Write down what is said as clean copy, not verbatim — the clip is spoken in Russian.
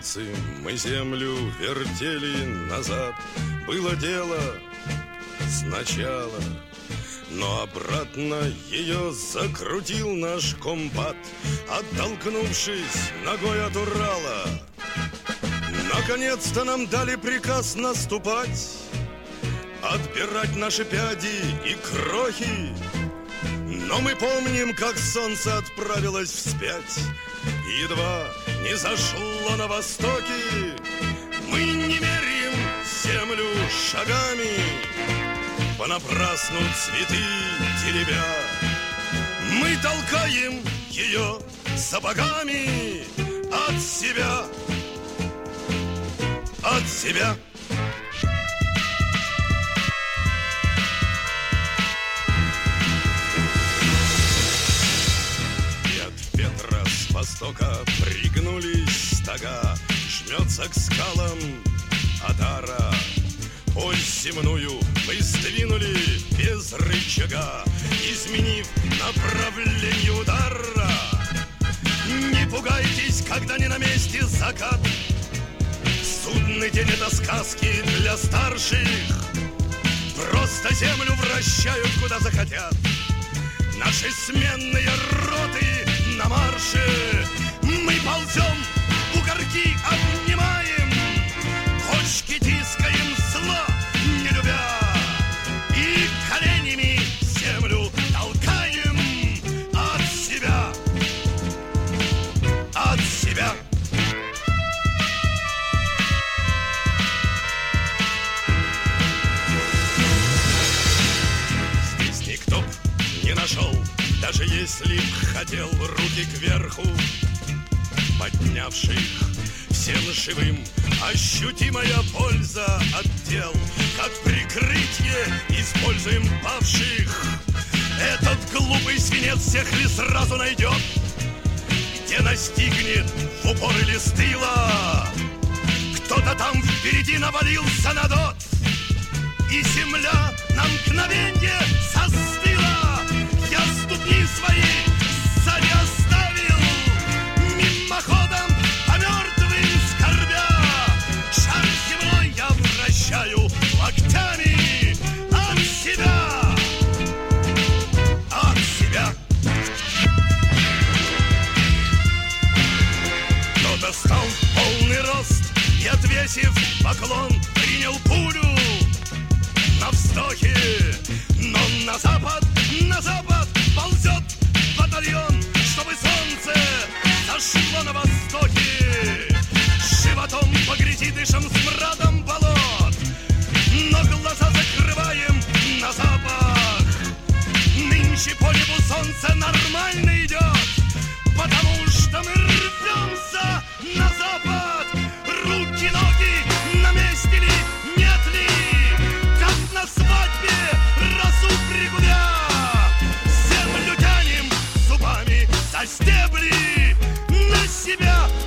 пальцы мы землю вертели назад. Было дело сначала, но обратно ее закрутил наш комбат, оттолкнувшись ногой от Урала. Наконец-то нам дали приказ наступать, отбирать наши пяди и крохи. Но мы помним, как солнце отправилось вспять, и едва не зашло на востоке. Мы не меряем землю шагами, понапрасну цветы теребя. Мы толкаем ее сапогами от себя, от себя. И от ветра с востока пригнулись стога, жмется к скалам Адара. Ось земную мы сдвинули без рычага, изменив направление удара. Не пугайтесь, когда не на месте закат. Судный день — это сказки для старших. Просто землю вращают, куда захотят. Наши сменные роты на марше. Мы ползем, бугорки обнимаем, кочки тискаем, зла не любя, и коленями землю толкаем от себя, от себя. Здесь никто не нашел, даже если б хотел, руки кверху поднявших. Всем живым ощутимая польза от дел, как прикрытие используем павших. Этот глупый свинец всех ли сразу найдет, где настигнет в упор или с тыла? Кто-то там впереди навалился на дот, и земля на мгновенье застыла. Я ступни свои сзади оставил, мимоходом по мертвым скорбя. Шар земной я вращаю локтями от себя, от себя. Кто-то стал в полный рост и, отвесив поклон, принял пулю на вздохе. Но на запад ползет батальон, чтобы солнце зашло на востоке. Животом погрязи, дышим смрадом болот, но глаза закрываем на запах. Нынче по небу солнце нормально идет, потому что мы рвемся на запад. Руки, ноги на месте ли, нет ли? Как на свадьбе разу пригубя, землю тянем зубами за стебли на себя.